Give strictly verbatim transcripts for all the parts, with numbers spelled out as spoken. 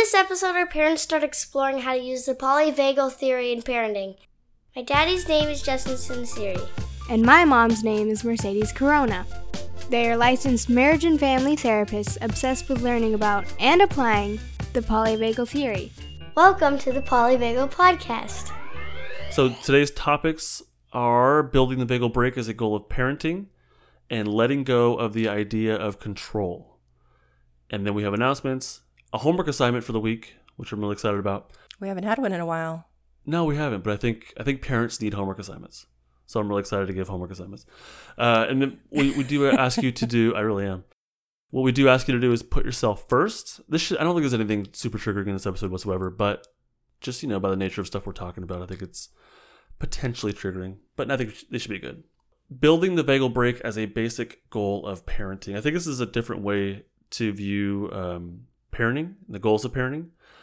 this episode, our parents start exploring how to use the polyvagal theory in parenting. My daddy's name is Justin Sinceri. And my mom's name is Mercedes Corona. They are licensed marriage and family therapists obsessed with learning about and applying the polyvagal theory. Welcome to the Polyvagal Podcast. So today's topics are building the vagal break as a goal of parenting and letting go of the idea of control. And then we have announcements, a homework assignment for the week, which I'm really excited about. We haven't had one in a while. No, we haven't, but I think I think parents need homework assignments. So I'm really excited to give homework assignments. Uh, and then we, we do ask you to do, I really am. What we do ask you to do is put yourself first. This should, I don't think there's anything super triggering in this episode whatsoever, but just, you know, by the nature of stuff we're talking about, I think it's potentially triggering, but I think they should be good. Building the vagal break as a basic goal of parenting. I think this is a different way to view um, parenting, the goals of parenting.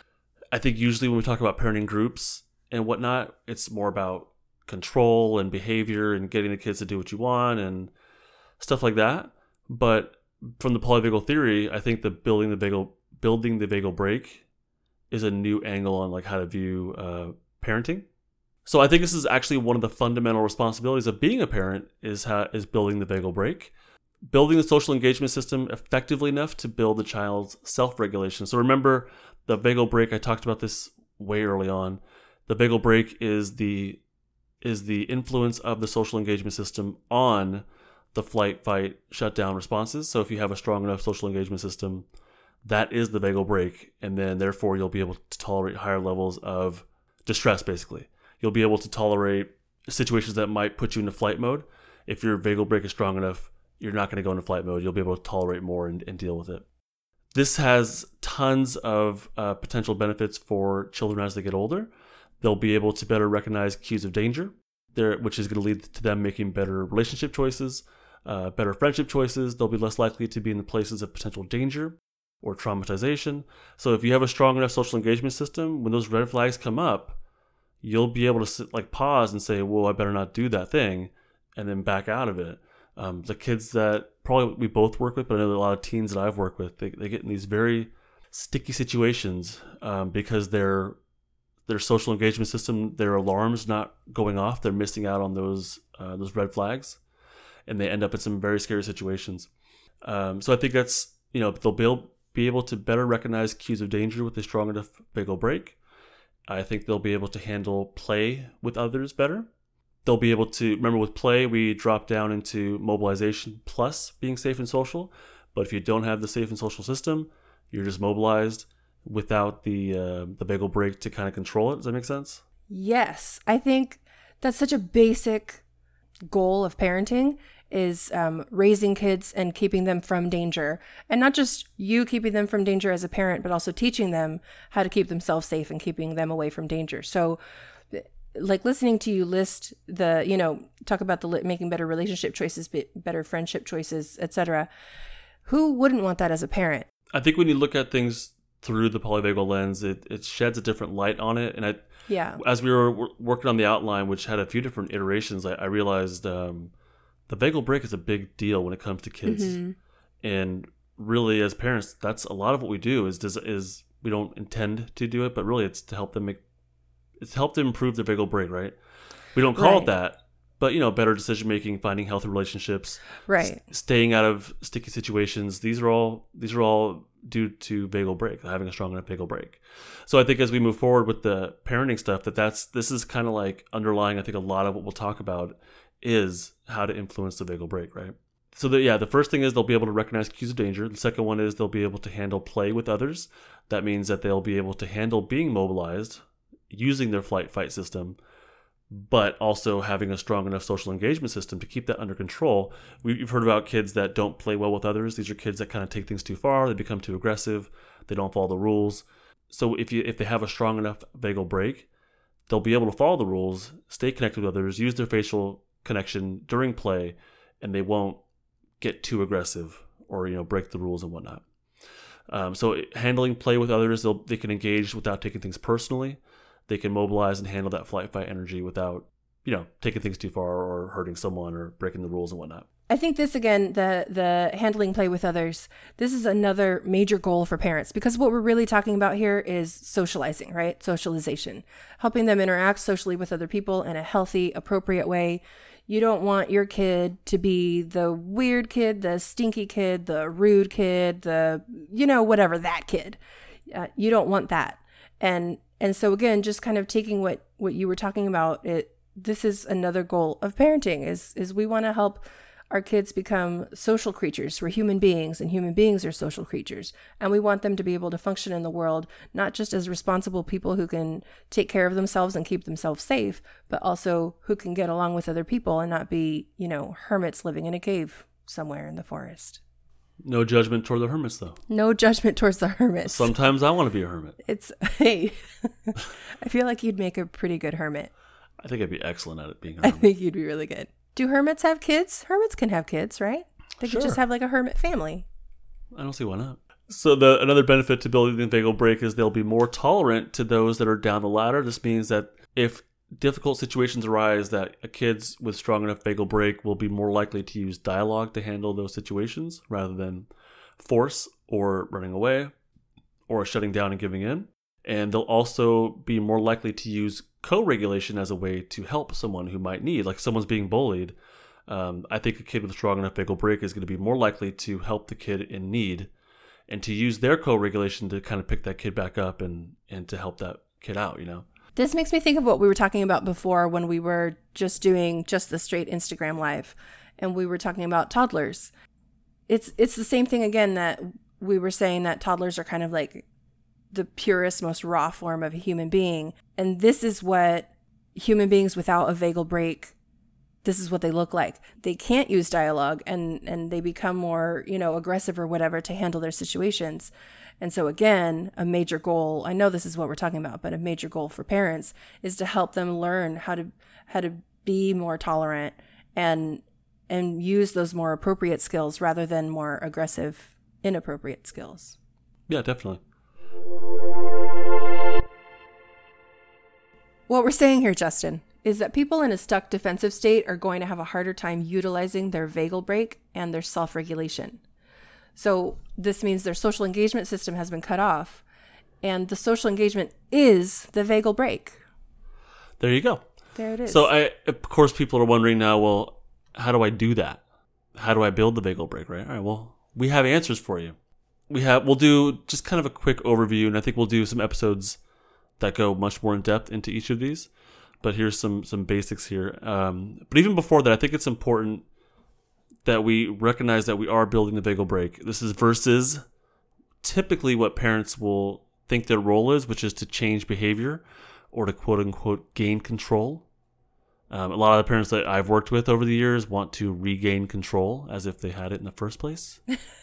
I think usually when we talk about parenting groups and whatnot, it's more about control and behavior and getting the kids to do what you want and stuff like that. But from the polyvagal theory, I think the building the vagal building the vagal break is a new angle on like how to view uh, parenting. So I think this is actually one of the fundamental responsibilities of being a parent is how, is building the vagal break, building the social engagement system effectively enough to build the child's self-regulation. So remember the vagal break, I talked about this way early on. The vagal break is the is the influence of the social engagement system on the flight, fight, shutdown responses. So if you have a strong enough social engagement system, that is the vagal break, and then therefore you'll be able to tolerate higher levels of distress, basically. You'll be able to tolerate situations that might put you into flight mode. If your vagal break is strong enough, you're not going to go into flight mode. You'll be able to tolerate more and, and deal with it. This has tons of uh, potential benefits for children as they get older. They'll be able to better recognize cues of danger, there, which is going to lead to them making better relationship choices, uh, better friendship choices. They'll be less likely to be in the places of potential danger or traumatization. So if you have a strong enough social engagement system, when those red flags come up, you'll be able to sit, like pause and say, "Whoa, I better not do that thing," and then back out of it. Um, the kids that probably we both work with, but I know a lot of teens that I've worked with, they, they get in these very sticky situations um, because their their social engagement system, their alarm's not going off. They're missing out on those uh, those red flags, and they end up in some very scary situations. Um, so I think that's, you know, they'll be able, be able to better recognize cues of danger with a strong enough vagal break. I think they'll be able to handle play with others better. They'll be able to, remember with play, we drop down into mobilization plus being safe and social. But if you don't have the safe and social system, you're just mobilized without the uh, the vagal break to kind of control it. Does that make sense? Yes. I think that's such a basic goal of parenting is um, raising kids and keeping them from danger. And not just you keeping them from danger as a parent, but also teaching them how to keep themselves safe and keeping them away from danger. So like listening to you list the, you know, talk about the making better relationship choices, better friendship choices, et cetera. Who wouldn't want that as a parent? I think when you look at things through the polyvagal lens, it, it sheds a different light on it. And I, yeah, as we were w- working on the outline, which had a few different iterations, I, I realized um, the vagal break is a big deal when it comes to kids. Mm-hmm. And really, as parents, that's a lot of what we do is, is is we don't intend to do it, but really it's to help them make, it's helped to improve their vagal break, right? We don't call right. it that, but, you know, better decision making, finding healthy relationships, right? S- staying out of sticky situations. These are all these are all due to vagal break, having a strong enough vagal break. So I think as we move forward with the parenting stuff, that that's this is kind of like underlying. I think a lot of what we'll talk about is how to influence the vagal break, right? So the, yeah, the first thing is they'll be able to recognize cues of danger. The second one is they'll be able to handle play with others. That means that they'll be able to handle being mobilized using their flight fight system, but also having a strong enough social engagement system to keep that under control. We've heard about kids that don't play well with others. These are kids that kind of take things too far. They become too aggressive. They don't follow the rules. So if you if they have a strong enough vagal break, they'll be able to follow the rules, stay connected with others, use their facial connection during play, and they won't get too aggressive or, you know, break the rules and whatnot. Um, so handling play with others, they'll, they can engage without taking things personally. They can mobilize and handle that flight fight energy without, you know, taking things too far or hurting someone or breaking the rules and whatnot. I think this, again, the the handling play with others, this is another major goal for parents, because what we're really talking about here is socializing, right? Socialization, helping them interact socially with other people in a healthy, appropriate way. You don't want your kid to be the weird kid, the stinky kid, the rude kid, the, you know, whatever, that kid. Uh, you don't want that. And and so, again, just kind of taking what, what you were talking about, it this is another goal of parenting, is is we want to help our kids become social creatures. We're human beings, and human beings are social creatures. And we want them to be able to function in the world, not just as responsible people who can take care of themselves and keep themselves safe, but also who can get along with other people and not be, you know, hermits living in a cave somewhere in the forest. No judgment toward the hermits, though. No judgment towards the hermits. Sometimes I want to be a hermit. It's, hey, I feel like you'd make a pretty good hermit. I think I'd be excellent at it being a I hermit. think you'd be really good. Do hermits have kids? Hermits can have kids, right? They Sure. could just have like a hermit family. I don't see why not. So the another benefit to building the vagal brake is they'll be more tolerant to those that are down the ladder. This means that if difficult situations arise, that a kids with strong enough vagal brake will be more likely to use dialogue to handle those situations rather than force or running away or shutting down and giving in. And they'll also be more likely to use co-regulation as a way to help someone who might need, like someone's being bullied. Um, I think a kid with a strong enough vagal brake is going to be more likely to help the kid in need and to use their co-regulation to kind of pick that kid back up and, and to help that kid out, you know? This makes me think of what we were talking about before when we were just doing just the straight Instagram live, and we were talking about toddlers. It's it's the same thing again, that we were saying that toddlers are kind of like the purest, most raw form of a human being. And this is what human beings without a vagal brake, this is what they look like. They can't use dialogue, and, and they become more, you know, aggressive or whatever to handle their situations. And so, again, a major goal, I know this is what we're talking about, but a major goal for parents is to help them learn how to how to be more tolerant and and use those more appropriate skills rather than more aggressive, inappropriate skills. Yeah, definitely. What we're saying here, Justin, is that people in a stuck defensive state are going to have a harder time utilizing their vagal brake and their self-regulation. So this means their social engagement system has been cut off, and the social engagement is the vagal brake. There you go. There it is. So, I, of course, people are wondering now, well, how do I do that? How do I build the vagal brake, right? All right, well, we have answers for you. We have, we'll do just kind of a quick overview, and I think we'll do some episodes that go much more in depth into each of these. But here's some some basics here. Um, but even before that, I think it's important that we recognize that we are building the vagal brake. This is versus typically what parents will think their role is, which is to change behavior or to quote unquote gain control. Um, a lot of the parents that I've worked with over the years want to regain control as if they had it in the first place.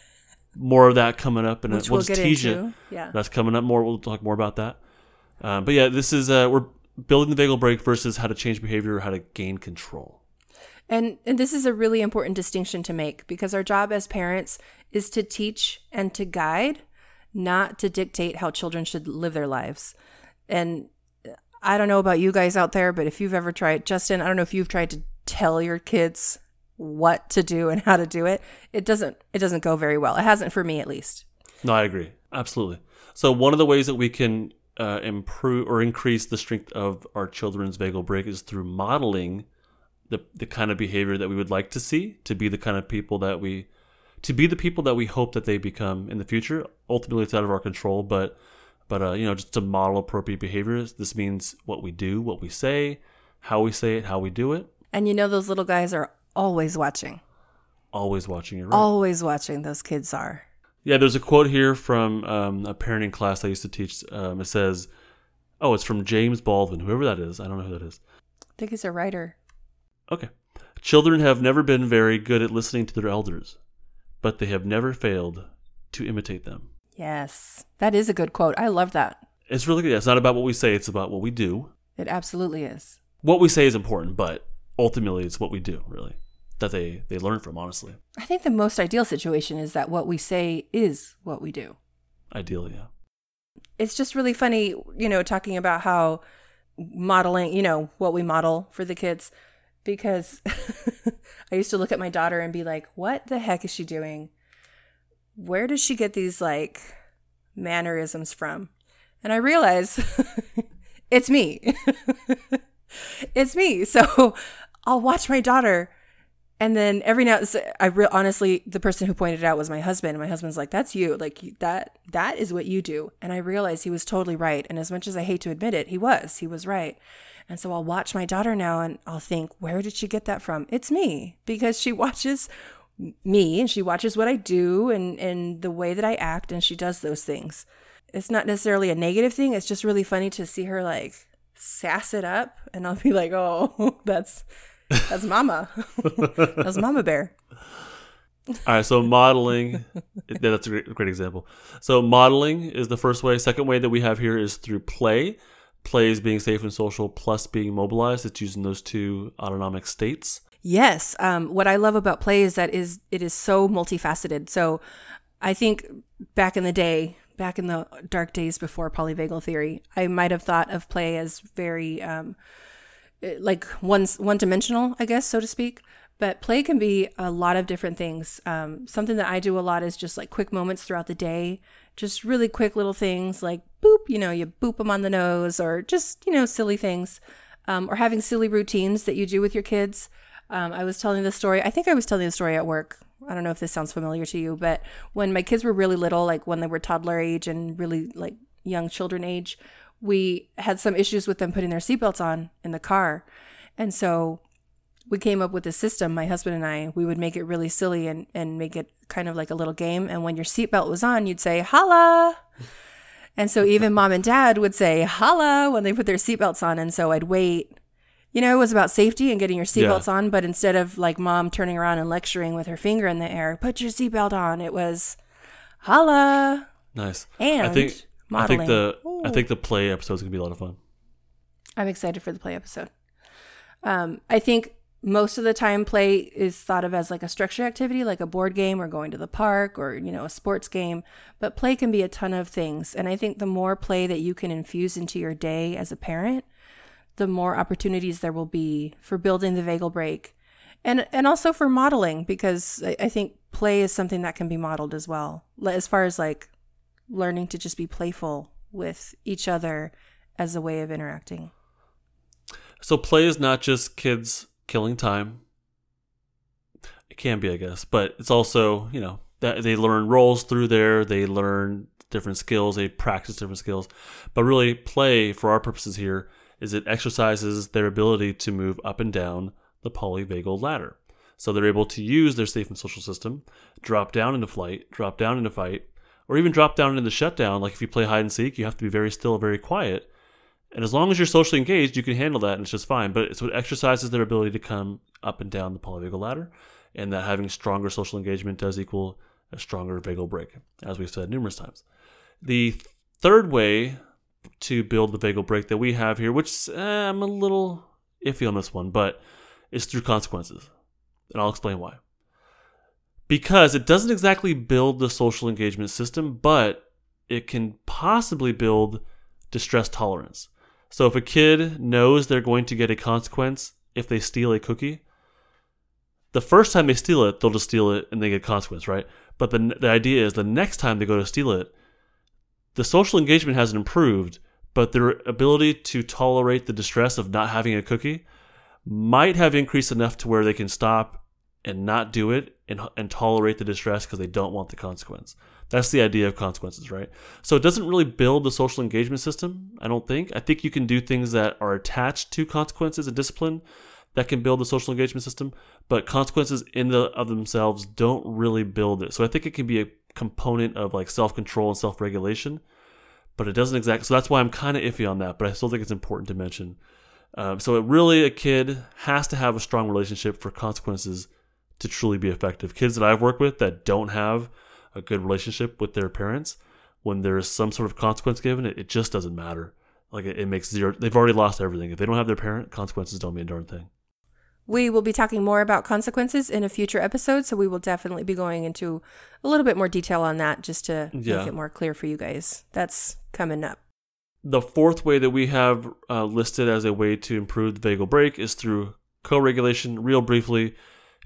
More of that coming up, and which we'll we'll just get tease into. you. Yeah. That's coming up more. We'll talk more about that. Um, but yeah, this is uh, we're building the vagal brake versus how to change behavior or how to gain control. And, and this is a really important distinction to make, because our job as parents is to teach and to guide, not to dictate how children should live their lives. And I don't know about you guys out there, but if you've ever tried, Justin, I don't know if you've tried to tell your kids what to do and how to do it. It doesn't, it doesn't go very well. It hasn't for me, at least. No, I agree. Absolutely. So one of the ways that we can uh, improve or increase the strength of our children's vagal brake is through modeling the the kind of behavior that we would like to see, to be the kind of people that we, to be the people that we hope that they become in the future. Ultimately, it's out of our control, but, but uh, you know, just to model appropriate behaviors. This means what we do, what we say, how we say it, how we do it. And you know those little guys are always watching. Always watching it, right? Always watching, those kids are. Yeah, there's a quote here from um, a parenting class I used to teach. Um, it says, oh, it's from James Baldwin, whoever that is. I don't know who that is. I think he's a writer. Okay. Children have never been very good at listening to their elders, but they have never failed to imitate them. Yes, that is a good quote. I love that. It's really good. It's not about what we say. It's about what we do. It absolutely is. What we say is important, but ultimately it's what we do, really, that they, they learn from, honestly. I think the most ideal situation is that what we say is what we do. Ideally, yeah. It's just really funny, you know, talking about how modeling, you know, what we model for the kids, because I used to look at my daughter and be like, what the heck is she doing? Where does she get these like mannerisms from? And I realize it's me. It's me. So I'll watch my daughter. And then every now, I re- honestly, the person who pointed it out was my husband. And my husband's like, that's you. Like that, that is what you do. And I realized he was totally right. And as much as I hate to admit it, he was, he was right. And so I'll watch my daughter now and I'll think, where did she get that from? It's me, because she watches me and she watches what I do and, and the way that I act, and she does those things. It's not necessarily a negative thing. It's just really funny to see her like sass it up, and I'll be like, oh, that's, that's mama. That's mama bear. All right. So modeling, that's a great, great example. So modeling is the first way. Second way that we have here is through play. Play is being safe and social plus being mobilized. It's using those two autonomic states. Yes. Um, what I love about play is that is it is so multifaceted. So I think back in the day, back in the dark days before polyvagal theory, I might have thought of play as very um, like one, one-dimensional, I guess, so to speak. But play can be a lot of different things. Um, something that I do a lot is just like quick moments throughout the day, just really quick little things like boop, you know, you boop them on the nose, or just, you know, silly things, um, or having silly routines that you do with your kids. Um, I was telling this story, I think I was telling the story at work. I don't know if this sounds familiar to you, but when my kids were really little, like when they were toddler age and really like young children age, we had some issues with them putting their seatbelts on in the car. And so we came up with a system, my husband and I, we would make it really silly and, and make it kind of like a little game. And when your seatbelt was on, you'd say, holla. And so even mom and dad would say, holla, when they put their seatbelts on. And so I'd wait. You know, it was about safety and getting your seatbelts yeah. on. But instead of like mom turning around and lecturing with her finger in the air, put your seatbelt on, it was holla. Nice. And I think, modeling. I think the Ooh. I think the play episode is going to be a lot of fun. I'm excited for the play episode. Um, I think most of the time play is thought of as like a structured activity, like a board game or going to the park or, you know, a sports game. But play can be a ton of things. And I think the more play that you can infuse into your day as a parent, the more opportunities there will be for building the vagal break, and and also for modeling, because I, I think play is something that can be modeled as well, as far as like learning to just be playful with each other as a way of interacting. So play is not just kids killing time. It can be, I guess, but it's also, you know, that they learn roles through there. They learn different skills. They practice different skills. But really, play, for our purposes here, is it exercises their ability to move up and down the polyvagal ladder. So they're able to use their safe and social system, drop down into flight, drop down into fight, or even drop down into shutdown. Like if you play hide and seek, you have to be very still, very quiet. And as long as you're socially engaged, you can handle that and it's just fine. But it's what exercises their ability to come up and down the polyvagal ladder, and that having stronger social engagement does equal a stronger vagal break, as we've said numerous times. The third way to build the vagal break that we have here, which eh, I'm a little iffy on this one, but is through consequences. And I'll explain why. Because it doesn't exactly build the social engagement system, but it can possibly build distress tolerance. So if a kid knows they're going to get a consequence if they steal a cookie, the first time they steal it, they'll just steal it and they get a consequence, right? But the, the idea is the next time they go to steal it, the social engagement hasn't improved, but their ability to tolerate the distress of not having a cookie might have increased enough to where they can stop and not do it and, and tolerate the distress because they don't want the consequence. That's the idea of consequences, right? So it doesn't really build the social engagement system, I don't think. I think you can do things that are attached to consequences and discipline that can build the social engagement system, but consequences in the of themselves don't really build it. So I think it can be a component of like self-control and self-regulation, but it doesn't exactly. So that's why I'm kind of iffy on that, but I still think it's important to mention. Um, so it really, a kid has to have a strong relationship for consequences to truly be effective. Kids that I've worked with that don't have a good relationship with their parents, when there's some sort of consequence given, it, it just doesn't matter. Like it, it makes zero. They've already lost everything. If they don't have their parent, consequences don't mean a darn thing. We will be talking more about consequences in a future episode, so we will definitely be going into a little bit more detail on that just to yeah. make it more clear for you guys. That's coming up. The fourth way that we have uh, listed as a way to improve the vagal break is through co-regulation. Real briefly,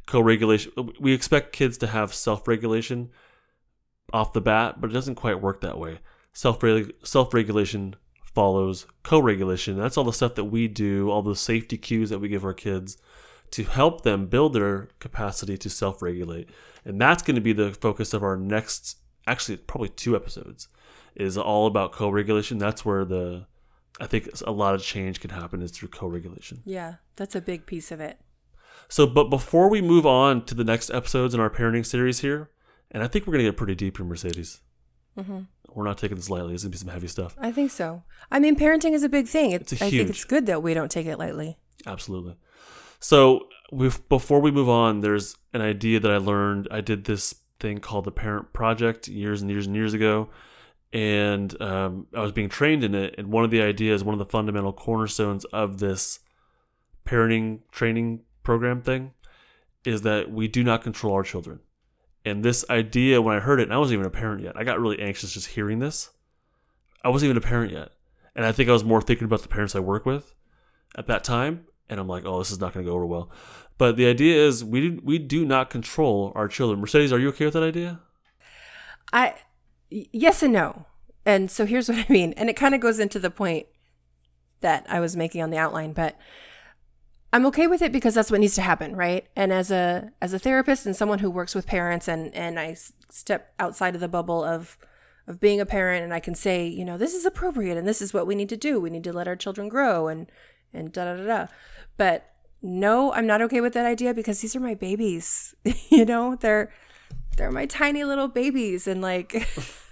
co-regulation. We expect kids to have self-regulation off the bat, but it doesn't quite work that way. Self self-regulation follows co-regulation. That's all the stuff that we do, all the safety cues that we give our kids to help them build their capacity to self-regulate. And that's going to be the focus of our next, actually probably two episodes, is all about co-regulation. That's where the, I think a lot of change can happen is through co-regulation. Yeah, that's a big piece of it. So, but before we move on to the next episodes in our parenting series here, and I think we're going to get pretty deep here, Mercedes. Mm-hmm. We're not taking this lightly. It's going to be some heavy stuff. I think so. I mean, parenting is a big thing. It, It's a I huge. think it's good that we don't take it lightly. Absolutely. So we've, before we move on, there's an idea that I learned. I did this thing called the Parent Project years and years and years ago, and um, I was being trained in it. And one of the ideas, one of the fundamental cornerstones of this parenting training program thing is that we do not control our children. And this idea, when I heard it, and I wasn't even a parent yet, I got really anxious just hearing this. I wasn't even a parent yet. And I think I was more thinking about the parents I work with at that time. And I'm like, oh, this is not going to go over well. But the idea is we do, we do not control our children. Mercedes, are you okay with that idea? I yes and no. And so here's what I mean. And it kind of goes into the point that I was making on the outline, but I'm okay with it because that's what needs to happen, right? And as a as a therapist and someone who works with parents, and and I step outside of the bubble of of being a parent, and I can say, you know, this is appropriate and this is what we need to do. We need to let our children grow and and da da da da. But no, I'm not okay with that idea because these are my babies. You know, they're they're my tiny little babies, and like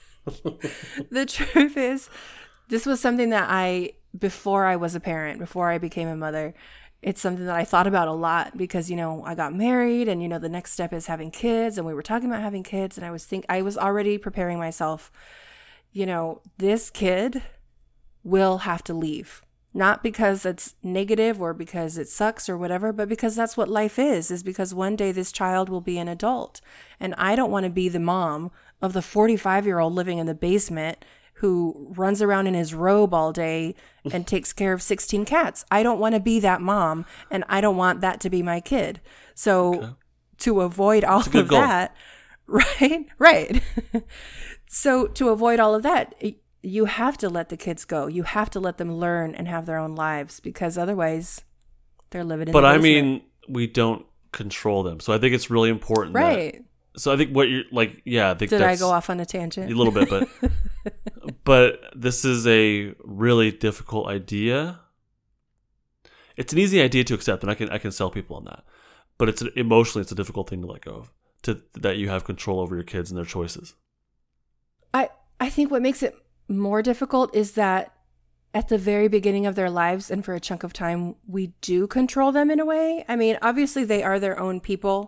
the truth is, this was something that I before I was a parent, before I became a mother. It's something that I thought about a lot because, you know, I got married and, you know, the next step is having kids, and we were talking about having kids, and I was think I was already preparing myself, you know, this kid will have to leave, not because it's negative or because it sucks or whatever, but because that's what life is, is because one day this child will be an adult, and I don't want to be the mom of the forty-five year old living in the basement who runs around in his robe all day and takes care of sixteen cats. I don't want to be that mom, and I don't want that to be my kid. So okay. to avoid all of goal. that, right? Right. So to avoid all of that, you have to let the kids go. You have to let them learn and have their own lives, because otherwise they're living in but the I basement. mean, we don't control them. So I think it's really important. Right. That, so I think what you're like, yeah, I think Did that's I go off on a tangent? A little bit, but but this is a really difficult idea. It's an easy idea to accept, and I can I can sell people on that. But it's emotionally, it's a difficult thing to let go of. To that you have control over your kids and their choices. I I think what makes it more difficult is that at the very beginning of their lives and for a chunk of time, we do control them in a way. I mean, obviously they are their own people.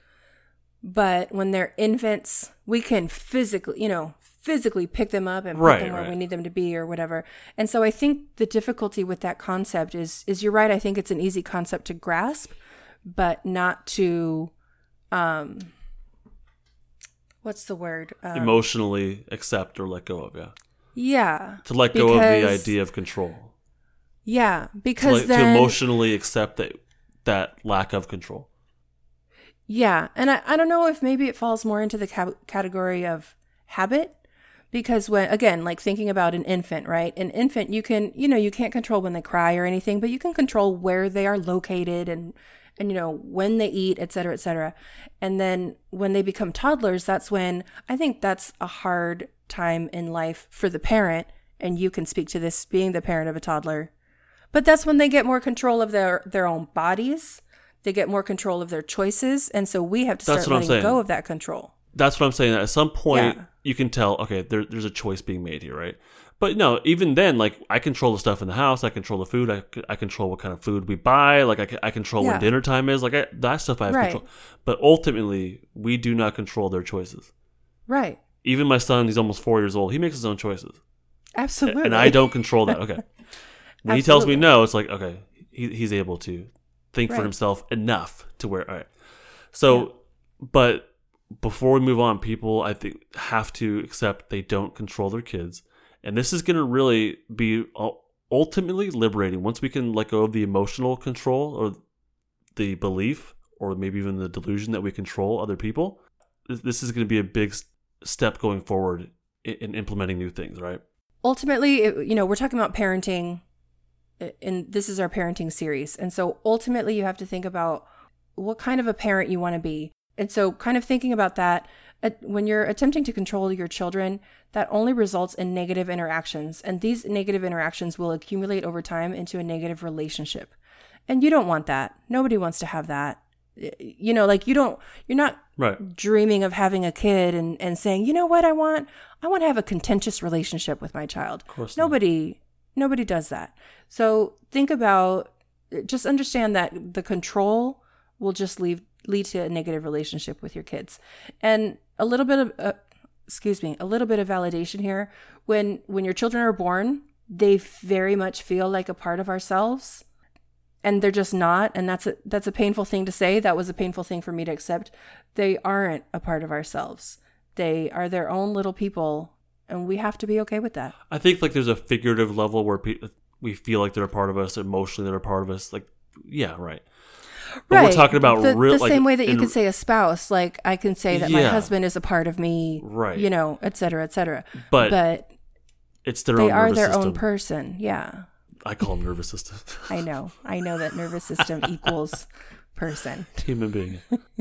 But when they're infants, we can physically, you know, physically pick them up and put right, them where right. we need them to be or whatever. And so I think the difficulty with that concept is, is you're right. I think it's an easy concept to grasp, but not to, um, what's the word? Um, Emotionally accept or let go of, yeah. Yeah. To let go of the because- idea of control. Yeah, To, because like, then... to emotionally accept that that lack of control. Yeah, and I, I don't know if maybe it falls more into the ca- category of habit, because when, again, like thinking about an infant, right? An infant, you can, you know, you can't control when they cry or anything, but you can control where they are located and, and, you know, when they eat, et cetera, et cetera. And then when they become toddlers, that's when I think that's a hard time in life for the parent. And you can speak to this being the parent of a toddler, but that's when they get more control of their, their own bodies. They get more control of their choices. And so we have to start That's what I'm letting saying. go of that control. That's what I'm saying. At some point, Yeah. you can tell, okay, there, there's a choice being made here, right? But no, even then, like, I control the stuff in the house. I control the food. I, I control what kind of food we buy. Like, I, I control Yeah. when dinner time is. Like, I, that stuff I have Right. control. But ultimately, we do not control their choices. Right. Even my son, he's almost four years old. He makes his own choices. Absolutely. And I don't control that. Okay. When he tells me Absolutely. no, it's like, okay, he, he's able to think for Right. himself enough to where, all right. So, Yeah. but before we move on, people, I think, have to accept they don't control their kids. And this is going to really be ultimately liberating. Once we can let go of the emotional control or the belief or maybe even the delusion that we control other people, this is going to be a big step going forward in implementing new things, right? Ultimately, it, you know, we're talking about parenting, and this is our parenting series. And so ultimately, you have to think about what kind of a parent you want to be. And so kind of thinking about that, uh, when you're attempting to control your children, that only results in negative interactions. And these negative interactions will accumulate over time into a negative relationship. And you don't want that. Nobody wants to have that. You know, like you don't, you're not right. dreaming of having a kid and, and saying, you know what I want? I want to have a contentious relationship with my child. Of course nobody, not. nobody does that. So think about, just understand that the control will just lead, lead to a negative relationship with your kids. And a little bit of, uh, excuse me, a little bit of validation here. When, when your children are born, they very much feel like a part of ourselves. And they're just not. And that's a, that's a painful thing to say. That was a painful thing for me to accept. They aren't a part of ourselves. They are their own little people. And we have to be okay with that. I think like there's a figurative level where pe- we feel like they're a part of us, emotionally they're a part of us. Like, yeah, right. But right. we're talking about the, real, the like, same way that you in, could say a spouse. Like I can say that yeah. my husband is a part of me, right. you know, et cetera, et cetera. But, but it's their they own are nervous their system. own person. Yeah. I call them nervous system. I know. I know that nervous system equals person. Human being.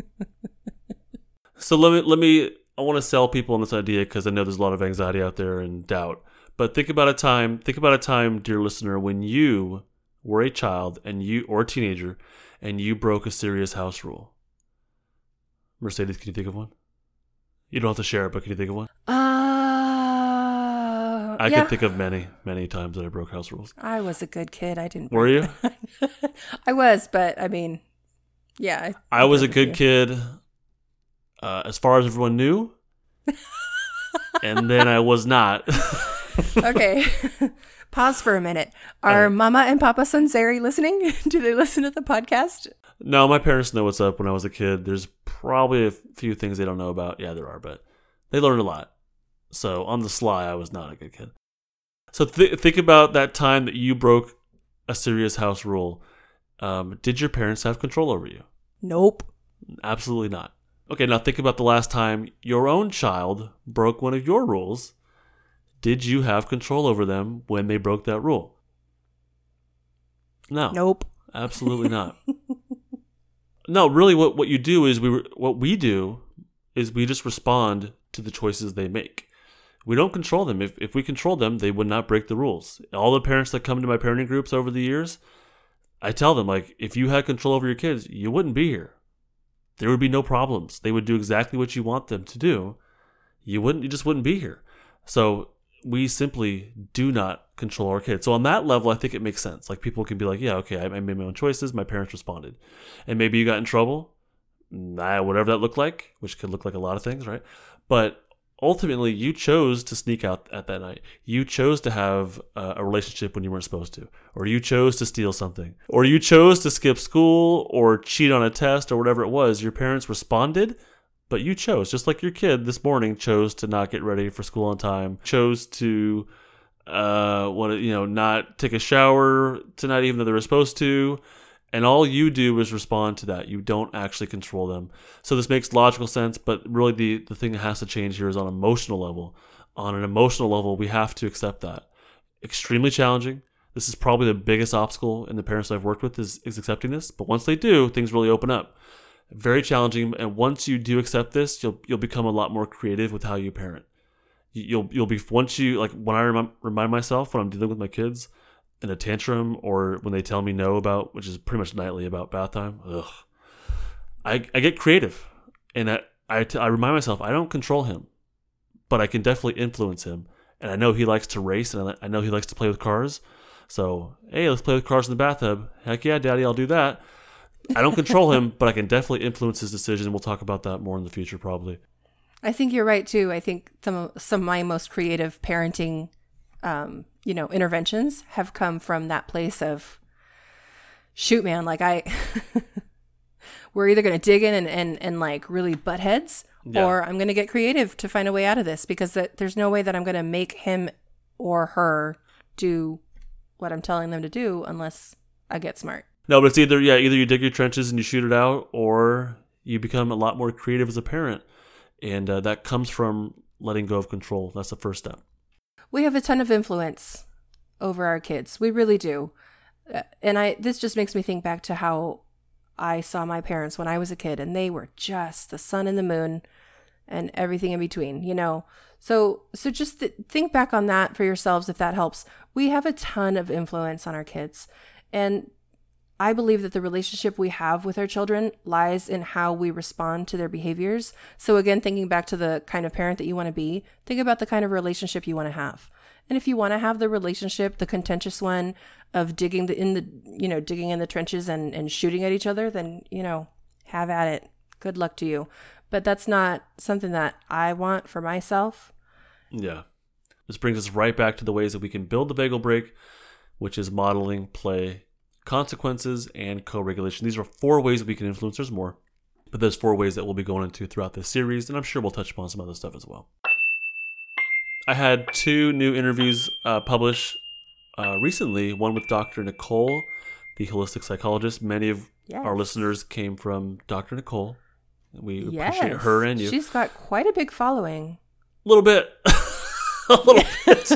So let me, let me, I want to sell people on this idea because I know there's a lot of anxiety out there and doubt. But think about a time, think about a time, dear listener, when you were a child and you, or a teenager, and you broke a serious house rule. Mercedes, can you think of one? You don't have to share it, but can you think of one? Uh, I yeah. could think of many, many times that I broke house rules. I was a good kid. I didn't. Were you? I was, but I mean, yeah. I, I was a with good you. kid uh, as far as everyone knew. And then I was not. Okay. Pause for a minute. Are right. Mama and Papa Sunseri listening? Do they listen to the podcast? No, my parents know what's up when I was a kid. There's probably a few things they don't know about. Yeah, there are, but they learned a lot. So on the sly, I was not a good kid. So th- think about that time that you broke a serious house rule. Um, did your parents have control over you? Nope. Absolutely not. Okay, now think about the last time your own child broke one of your rules. Did you have control over them when they broke that rule? No. Nope. Absolutely not. No, really what, what you do is we re- what we do is we just respond to the choices they make. We don't control them. If if we controlled them, they would not break the rules. All the parents that come to my parenting groups over the years, I tell them, like, if you had control over your kids, you wouldn't be here. There would be no problems. They would do exactly what you want them to do. You wouldn't. You just wouldn't be here. So we simply do not control our kids. So on that level, I think it makes sense. Like people can be like, yeah, okay, I made my own choices. My parents responded. And maybe you got in trouble, nah, whatever that looked like, which could look like a lot of things, right? But ultimately, you chose to sneak out at that night. You chose to have uh, a relationship when you weren't supposed to. Or you chose to steal something. Or you chose to skip school or cheat on a test or whatever it was. Your parents responded, but you chose. Just like your kid this morning chose to not get ready for school on time. Chose to uh, what you know, not take a shower tonight even though they were supposed to. And all you do is respond to that. You don't actually control them. So this makes logical sense, but really the, the thing that has to change here is on an emotional level. On an emotional level, we have to accept that. Extremely challenging. This is probably the biggest obstacle in the parents I've worked with is, is accepting this. But once they do, things really open up. Very challenging. And once you do accept this, you'll you'll become a lot more creative with how you parent. You'll you'll be once you like when I remind, remind myself when I'm dealing with my kids in a tantrum or when they tell me no about, which is pretty much nightly about bath time, ugh, I, I get creative. And I, I, t- I remind myself, I don't control him, but I can definitely influence him. And I know he likes to race and I, I know he likes to play with cars. So, hey, let's play with cars in the bathtub. Heck yeah, Daddy, I'll do that. I don't control him, but I can definitely influence his decision. We'll talk about that more in the future, probably. I think you're right, too. I think some of, some of my most creative parenting um, you know, interventions have come from that place of, shoot, man, like I, we're either going to dig in and, and, and like really butt heads, yeah. or I'm going to get creative to find a way out of this because that, there's no way that I'm going to make him or her do what I'm telling them to do unless I get smart. No, but it's either, yeah, either you dig your trenches and you shoot it out, or you become a lot more creative as a parent. And uh, that comes from letting go of control. That's the first step. We have a ton of influence over our kids. We really do. Uh, and I this just makes me think back to how I saw my parents when I was a kid, and they were just the sun and the moon and everything in between, you know. So so just th- think back on that for yourselves if that helps. We have a ton of influence on our kids. And I believe that the relationship we have with our children lies in how we respond to their behaviors. So again, thinking back to the kind of parent that you want to be, think about the kind of relationship you want to have. And if you want to have the relationship, the contentious one of digging the, in the, you know, digging in the trenches and, and shooting at each other, then, you know, have at it. Good luck to you. But that's not something that I want for myself. Yeah. This brings us right back to the ways that we can build the vagal break, which is modeling, play, consequences, and co-regulation. These are four ways that we can influence. There's more, but there's four ways that we'll be going into throughout this series, and I'm sure we'll touch upon some other stuff as well. I had two new interviews uh, published uh, recently, one with Doctor Nicole, the holistic psychologist. Many of Yes. our listeners came from Doctor Nicole. We Yes. appreciate her and you. She's got quite a big following. A little bit. A little bit.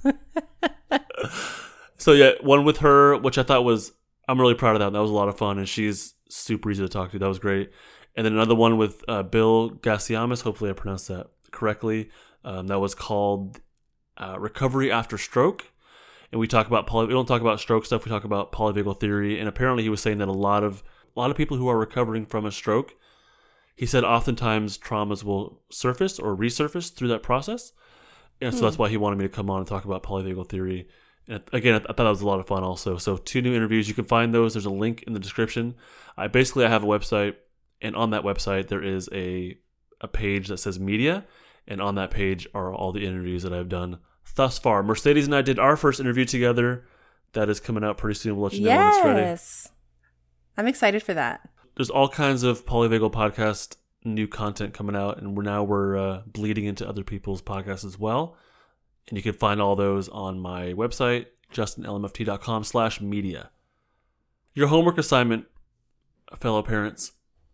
So yeah, one with her, which I thought was, I'm really proud of that. That was a lot of fun, and she's super easy to talk to. That was great. And then another one with uh, Bill Gassiamis. Hopefully I pronounced that correctly. Um, that was called uh, Recovery After Stroke. And we talk about poly- we don't talk about stroke stuff. We talk about polyvagal theory. And apparently he was saying that a lot of a lot of people who are recovering from a stroke, he said oftentimes traumas will surface or resurface through that process. And so Hmm. that's why he wanted me to come on and talk about polyvagal theory. And again, I, th- I thought that was a lot of fun also. So two new interviews. You can find those. There's a link in the description. I basically I have a website, and on that website there is a a page that says media, and on that page are all the interviews that I've done thus far. Mercedes and I did our first interview together. That is coming out pretty soon. We'll let you know when it's ready. Yes. I'm excited for that. There's all kinds of Polyvagal podcast new content coming out, and we're now we're uh, bleeding into other people's podcasts as well. And you can find all those on my website, justin l m f t dot com slash media. Your homework assignment, fellow parents,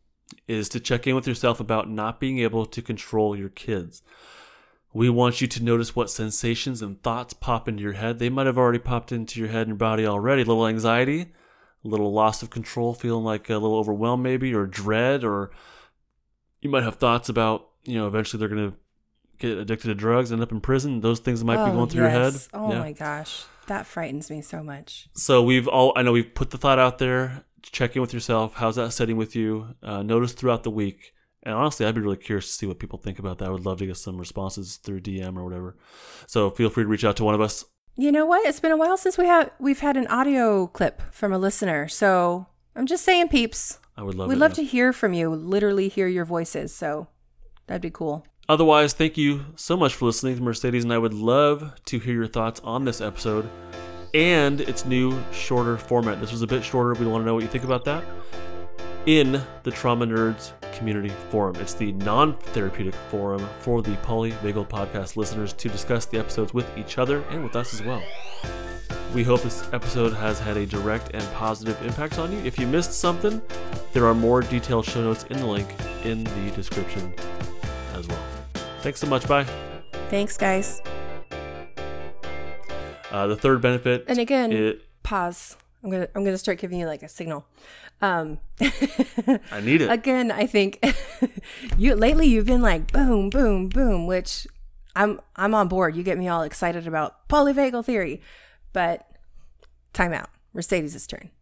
is to check in with yourself about not being able to control your kids. We want you to notice what sensations and thoughts pop into your head. They might have already popped into your head and your body already. A little anxiety, a little loss of control, feeling like a little overwhelmed maybe, or dread, or you might have thoughts about, you know, eventually they're going to get addicted to drugs, end up in prison. Those things might oh, be going through yes. your head. Oh Yeah. my gosh. That frightens me so much. So we've all, I know we've put the thought out there. Check in with yourself. How's that setting with you? Uh, notice throughout the week. And honestly, I'd be really curious to see what people think about that. I would love to get some responses through D M or whatever. So feel free to reach out to one of us. You know what? It's been a while since we have we've had an audio clip from a listener. So I'm just saying, peeps. I would love We'd it, love yeah. to hear from you, literally hear your voices. So that'd be cool. Otherwise, thank you so much for listening to Mercedes, and I would love to hear your thoughts on this episode and its new, shorter format. This was a bit shorter. We want to know what you think about that in the Trauma Nerds Community Forum. It's the non-therapeutic forum for the Polyvagal Podcast listeners to discuss the episodes with each other and with us as well. We hope this episode has had a direct and positive impact on you. If you missed something, there are more detailed show notes in the link in the description as well. Thanks so much. Bye. Thanks, guys. Uh, the third benefit. And again, it, pause. I'm gonna I'm gonna start giving you like a signal. Um, I need it. Again, I think you lately you've been like boom, boom, boom, which I'm I'm on board. You get me all excited about polyvagal theory, but time out. Mercedes' turn.